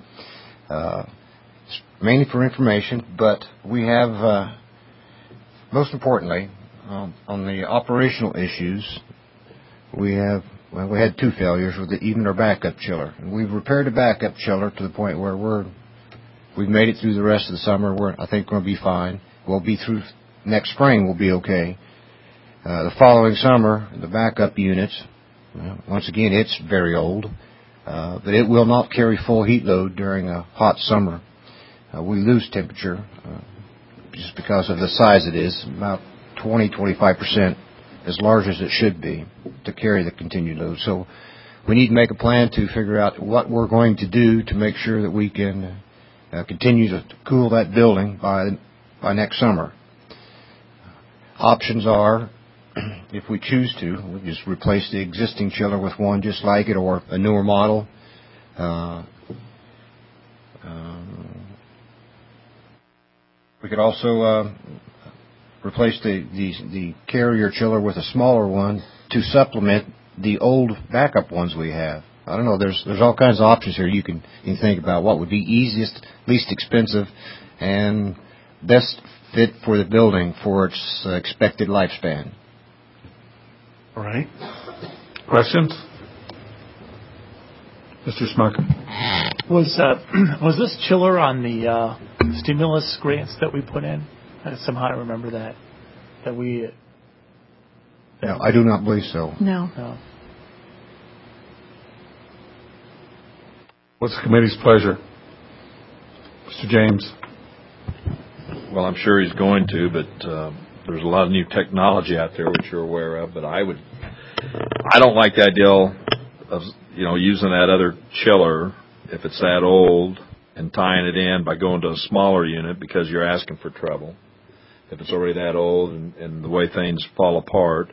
It's mainly for information, but we have... most importantly, on the operational issues, we had two failures with even our backup chiller. And we've repaired the backup chiller to the point where we've made it through the rest of the summer. I think we're going to be fine. We'll be through next spring. We'll be okay. The following summer, the backup units, once again, it's very old, but it will not carry full heat load during a hot summer. We lose temperature. Just because of the size it is, about 20-25% as large as it should be to carry the continued load. So we need to make a plan to figure out what we're going to do to make sure that we can continue to cool that building by next summer. Options are, if we choose to, we'll just replace the existing chiller with one just like it, or a newer model. We could also replace the carrier chiller with a smaller one to supplement the old backup ones we have. I don't know. There's all kinds of options here. You can think about what would be easiest, least expensive, and best fit for the building for its expected lifespan. All right. Questions? Mr. Smucker. Was this chiller on the stimulus grants that we put in? Somehow I remember that we. No, I do not believe so. No. What's the committee's pleasure? Mr. James. Well, I'm sure he's going to, but there's a lot of new technology out there which you're aware of. But I don't like the idea of using that other chiller if it's that old and tying it in by going to a smaller unit, because you're asking for trouble. If it's already that old and the way things fall apart,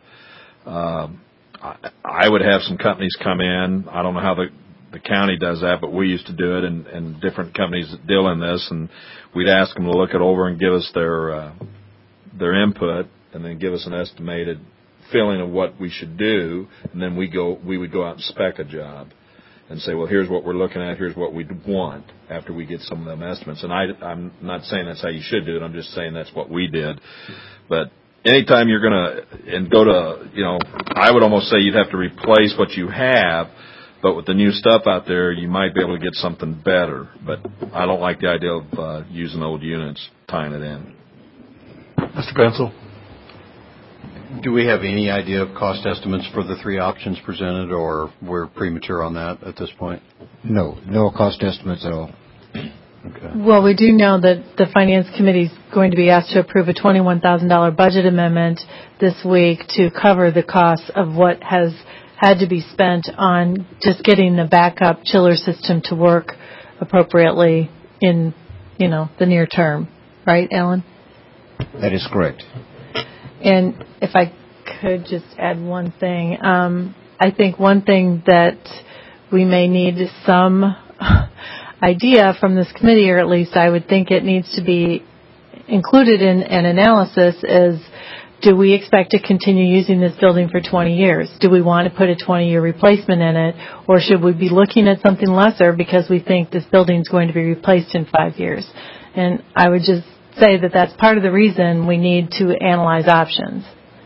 I would have some companies come in. I don't know how the county does that, but we used to do it, and different companies that deal in this, and we'd ask them to look it over and give us their input, and then give us an estimated feeling of what we should do, and then we would go out and spec a job and say, well, here's what we're looking at, here's what we want after we get some of them estimates. And I'm not saying that's how you should do it, I'm just saying that's what we did. But anytime you're going to go to, I would almost say you'd have to replace what you have, but with the new stuff out there, you might be able to get something better. But I don't like the idea of using old units, tying it in. Mr. Bensel. Do we have any idea of cost estimates for the three options presented, or we're premature on that at this point? No cost estimates at all. Okay. Well, we do know that the Finance Committee is going to be asked to approve a $21,000 budget amendment this week to cover the cost of what has had to be spent on just getting the backup chiller system to work appropriately in, the near term. Right, Alan? That is correct. And if I could just add one thing, I think one thing that we may need some idea from this committee, or at least I would think it needs to be included in an analysis, is do we expect to continue using this building for 20 years? Do we want to put a 20-year replacement in it, or should we be looking at something lesser because we think this building is going to be replaced in 5 years? And I would just say that that's part of the reason we need to analyze options.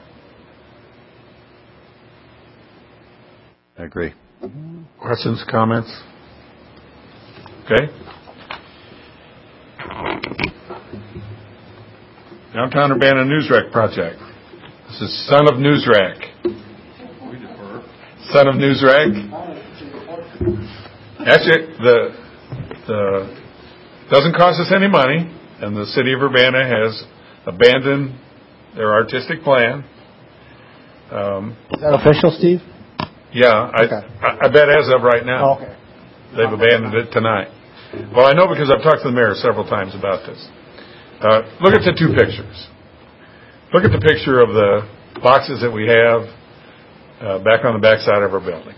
I agree. Questions, comments? Okay. Downtown Urbana News Rack project. This is Son of News Rack. Son of News Rack. Actually, the doesn't cost us any money, and the city of Urbana has abandoned their artistic plan. Is that official, Steve? Yeah, I bet as of right now. Okay. They've abandoned it tonight. Well, I know because I've talked to the mayor several times about this. Look at the two pictures. Look at the picture of the boxes that we have back on the backside of our building.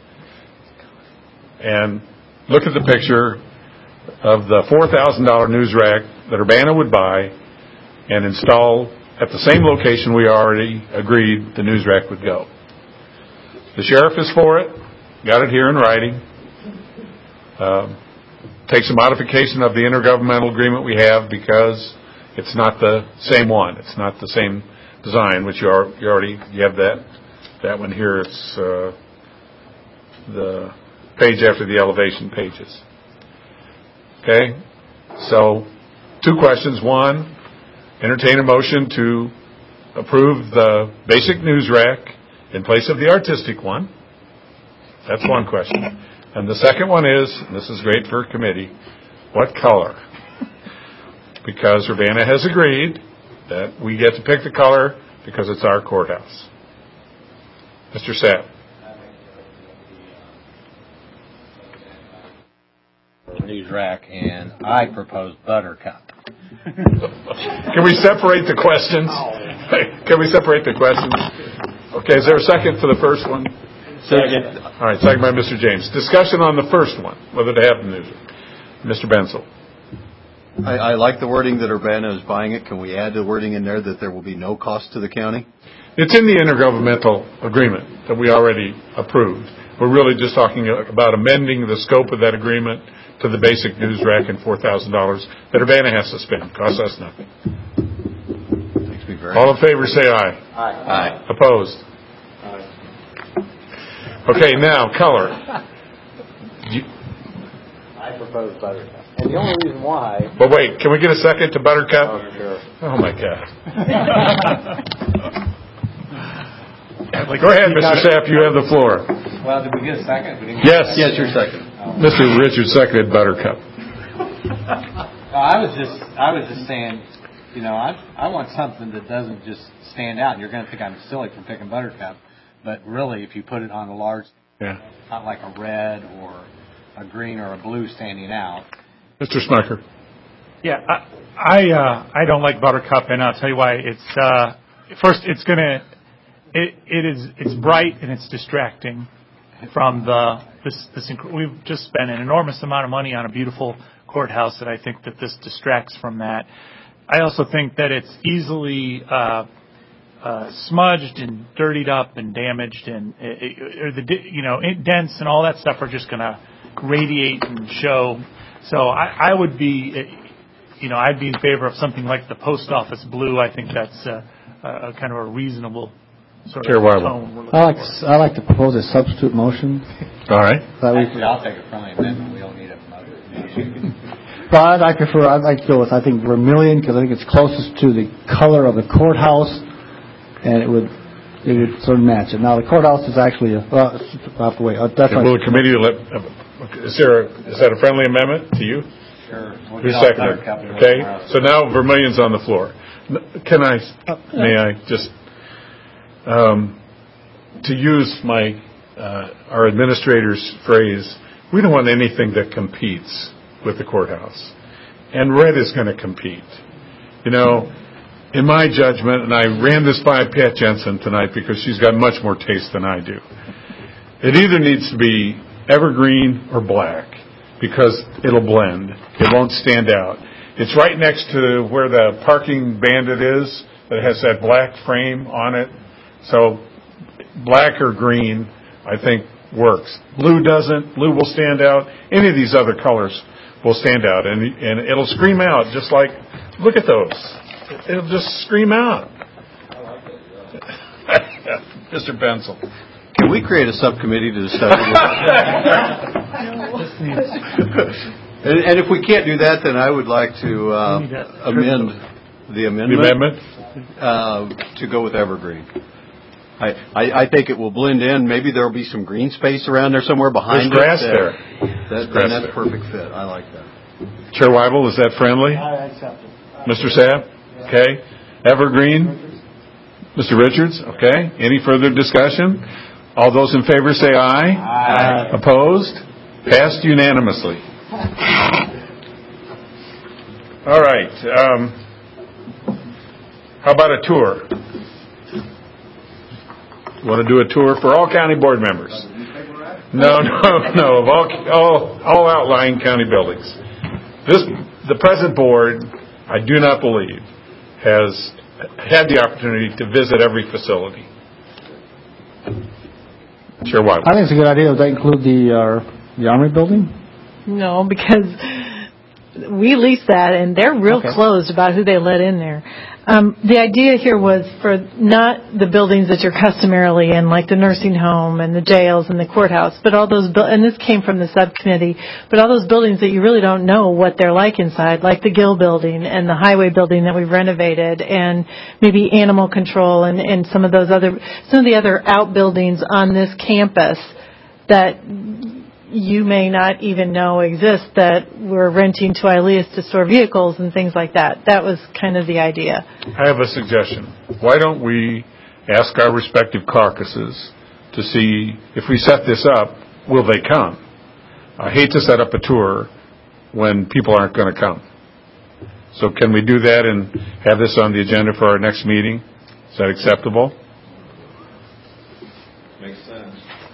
And look at the picture of the $4,000 news rack that Urbana would buy and install at the same location we already agreed the news rack would go. The sheriff is for it. Got it here in writing. Takes a modification of the intergovernmental agreement we have because it's not the same one. It's not the same design, which you have that one here. It's the page after the elevation pages. Okay? So, two questions. One, entertain a motion to approve the basic news rack in place of the artistic one. That's one question. And the second one is, and this is great for a committee, what color? Because Urbana has agreed that we get to pick the color because it's our courthouse. Mr. Sapp. News rack, and I propose Buttercup. Can we separate the questions? Can we separate the questions? Okay, is there a second for the first one? Second. All right, second by Mr. James. Discussion on the first one, whether to have the news. Mr. Bensel. I like the wording that Urbana is buying it. Can we add the wording in there that there will be no cost to the county? It's in the intergovernmental agreement that we already approved. We're really just talking about amending the scope of that agreement to the basic news rack and $4,000 that Urbana has to spend. Costs us nothing. All in favor, say aye. Aye. Opposed? Aye. Okay, now, color. I propose Buttercup. And the only reason why... But wait, can we get a second to Buttercup? Oh, sure. Oh, my God. Go ahead, Mr. Sapp, you have the floor. Well, did we get a second? Yes. Yes, your second. Mr. Richards seconded Buttercup. I was just saying, I want something that doesn't just stand out. You're going to think I'm silly for picking Buttercup, but really, if you put it on a large, not like a red or a green or a blue standing out. Mr. Smucker. Yeah, I don't like Buttercup, and I'll tell you why. It's first, it's bright and it's distracting from we've just spent an enormous amount of money on a beautiful courthouse, and I think that this distracts from that. I also think that it's easily smudged and dirtied up and damaged, and dents and all that stuff are just going to radiate and show. So I would be, I'd be in favor of something like the post office blue. I think that's a kind of a reasonable sort of tone. I like to propose a substitute motion. All right. Actually, I'll take a friendly amendment. We don't need a motion. Well, I'd like to go with, I think, vermilion, because I think it's closest to the color of the courthouse. and it would sort of match it. Now, the courthouse is actually off the way. That's will the committee is that a friendly amendment to you? Sure. Who seconded? Okay. So now Vermillion's on the floor. May I just, to use our administrator's phrase, we don't want anything that competes with the courthouse. And red is going to compete. In my judgment, and I ran this by Pat Jensen tonight because she's got much more taste than I do, it either needs to be evergreen or black because it'll blend. It won't stand out. It's right next to where the parking bandit is that has that black frame on it. So black or green, I think, works. Blue doesn't. Blue will stand out. Any of these other colors will stand out, and it'll scream out just like, look at those. It'll just scream out. Mr. Bensel. Can we create a subcommittee to study this? And if we can't do that, then I would like to amend the amendment to go with evergreen. I think it will blend in. Maybe there will be some green space around there somewhere behind There's grass there. That's a perfect fit. I like that. Chair Weibel, is that friendly? I accept it. Mr. Sapp? Okay. Evergreen? Mr. Richards? Okay. Any further discussion? All those in favor say aye. Aye. Opposed? Passed unanimously. All right. How about a tour? Want to do a tour for all county board members? No, of all outlying county buildings. The present board, I do not believe, has had the opportunity to visit every facility. Chair Weibel. I think it's a good idea. Does that include the Army building? No, because we lease that, and they're real closed about who they let in there. The idea here was for not the buildings that you're customarily in, like the nursing home and the jails and the courthouse, but all those, and this came from the subcommittee, but all those buildings that you really don't know what they're like inside, like the Gill building and the highway building that we've renovated, and maybe animal control and some of the other outbuildings on this campus that you may not even know exist, that we're renting to Ilias to store vehicles and things like that. That was kind of the idea. I have a suggestion. Why don't we ask our respective caucuses to see if we set this up, will they come? I hate to set up a tour when people aren't going to come. So can we do that and have this on the agenda for our next meeting? Is that acceptable? Makes sense.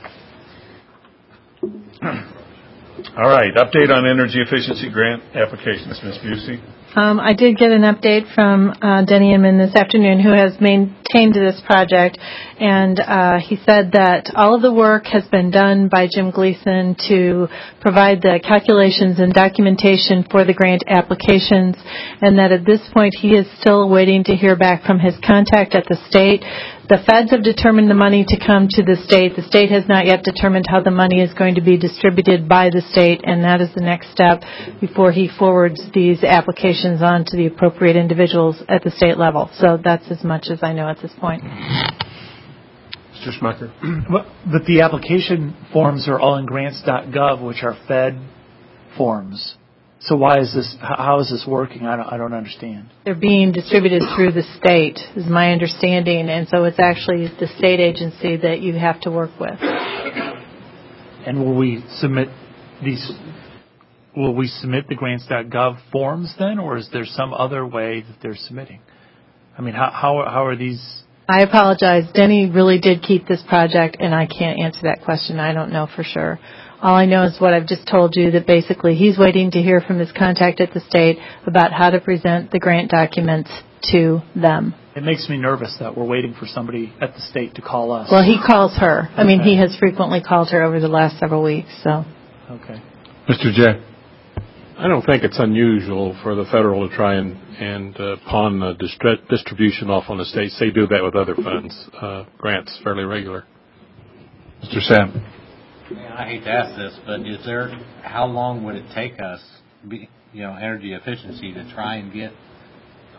All right. Update on energy efficiency grant applications, Ms. Busey. I did get an update from Denny Inman this afternoon, who has maintained this project, and he said that all of the work has been done by Jim Gleason to provide the calculations and documentation for the grant applications, and that at this point he is still waiting to hear back from his contact at the state. The feds have determined the money to come to the state. The state has not yet determined how the money is going to be distributed by the state, and that is the next step before he forwards these applications on to the appropriate individuals at the state level. So that's as much as I know at this point. Mr. Schmucker. But the application forms are all in grants.gov, which are Fed forms. So why is this? How is this working? I don't understand. They're being distributed through the state, is my understanding, and so it's actually the state agency that you have to work with. And will we submit these? Will we submit the grants.gov forms then, or is there some other way that they're submitting? I mean, how are these? I apologize. Denny really did keep this project, and I can't answer that question. I don't know for sure. All I know is what I've just told you, that basically he's waiting to hear from his contact at the state about how to present the grant documents to them. It makes me nervous that we're waiting for somebody at the state to call us. Well, he calls her. I mean, he has frequently called her over the last several weeks. So. Okay. Mr. Jay. I don't think it's unusual for the federal to try and pawn the distribution off on the states. They do that with other funds, grants, fairly regular. Mr. Sam. I hate to ask this, but how long would it take us, energy efficiency, to try and get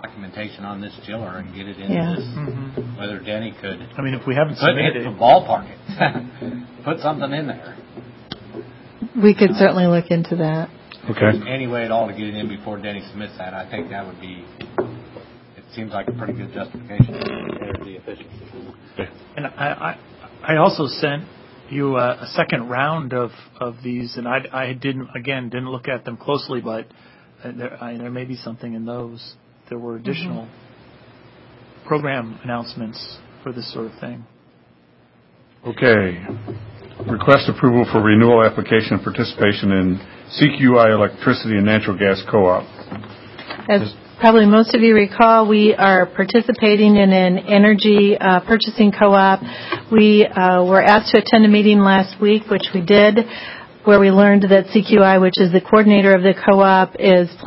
documentation on this chiller and get it into Yeah. this. Whether Denny could. I mean, if we haven't Put it submitted, to ballpark it. Put something in there. We could certainly look into that. Okay. Any way at all to get it in before Denny submits that, I think that would be. It seems like a pretty good justification. Energy efficiency. and I also sent you a second round of these, and I didn't look at them closely, but there may be something in those. There were additional program announcements for this sort of thing. Okay. Request approval for renewal application participation in CQI Electricity and Natural Gas Co-op. As probably most of you recall, we are participating in an energy purchasing co-op. We were asked to attend a meeting last week, which we did, where we learned that CQI, which is the coordinator of the co-op,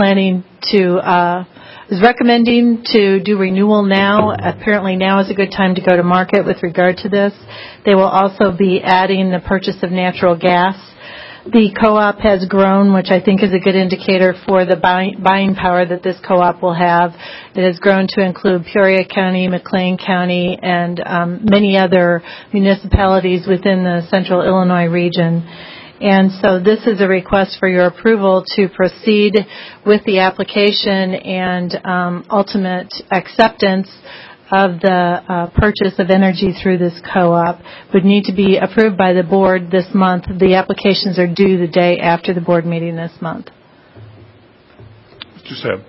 is recommending to do renewal now. Apparently now is a good time to go to market with regard to this. They will also be adding the purchase of natural gas. The co-op has grown, which I think is a good indicator for the buying power that this co-op will have. It has grown to include Peoria County, McLean County, and many other municipalities within the central Illinois region. And so this is a request for your approval to proceed with the application and ultimate acceptance of the purchase of energy through this co-op. Would need to be approved by the board this month. The applications are due the day after the board meeting this month. Mr. Seb.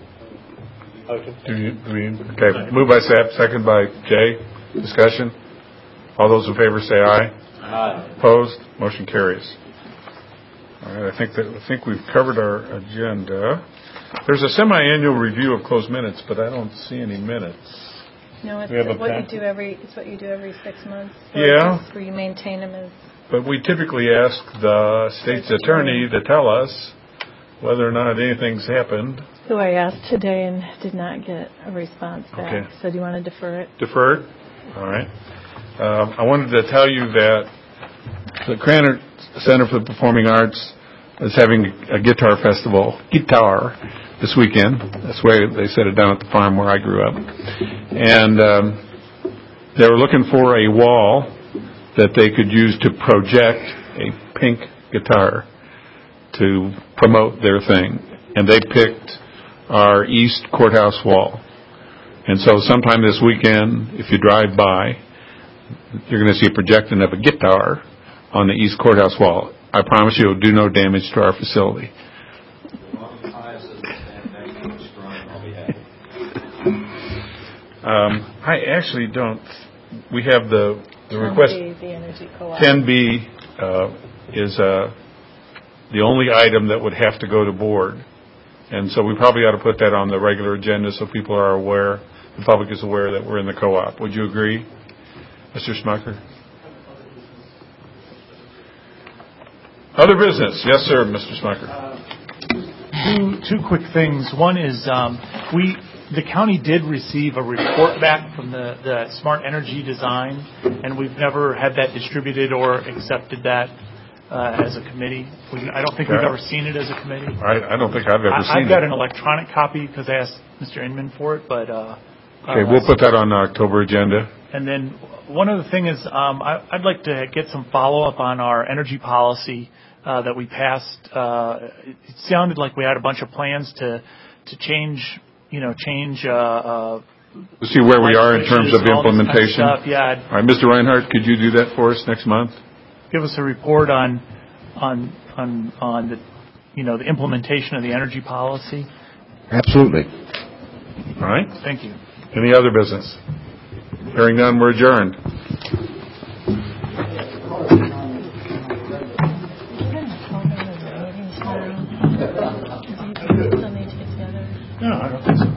Okay. Moved by Seb, second by Jay. Discussion. All those in favor say aye. Aye. Opposed? Motion carries. All right, I think we've covered our agenda. There's a semi-annual review of closed minutes, but I don't see any minutes. No, it's what you do every 6 months. So Yeah. where you maintain them as. But we typically ask the state's attorney to tell us whether or not anything's happened. Who I asked today and did not get a response back. Okay. So do you want to defer it? Deferred? All right. I wanted to tell you that the Cranor Center for the Performing Arts is having a guitar festival, this weekend. That's the way they said it down at the farm where I grew up. And they were looking for a wall that they could use to project a pink guitar to promote their thing. And they picked our East Courthouse wall. And so sometime this weekend, if you drive by, you're going to see a projection of a guitar on the East Courthouse wall. I promise you it will do no damage to our facility. I actually don't. We have the request. 10B, the energy co-op. 10B is the only item that would have to go to board. And so we probably ought to put that on the regular agenda so people are aware, the public is aware that we're in the co-op. Would you agree, Mr. Smucker? Other business. Yes, sir, Mr. Smucker. Two quick things. One is the county did receive a report back from the Smart Energy Design, and we've never had that distributed or accepted that as a committee. I don't think we've ever seen it as a committee. I don't think I've ever seen it. I've got an electronic copy because I asked Mr. Inman for it, but okay, we'll put that on the October agenda. And then one other thing is I'd like to get some follow-up on our energy policy that we passed. It sounded like we had a bunch of plans to change. We'll see where we are in terms of implementation. Kind of stuff. Yeah. All right, Mr. Reinhardt, could you do that for us next month? Give us a report on the the implementation of the energy policy. Absolutely. All right. Thank you. Any other business? Hearing none, we're adjourned. No, I don't think so.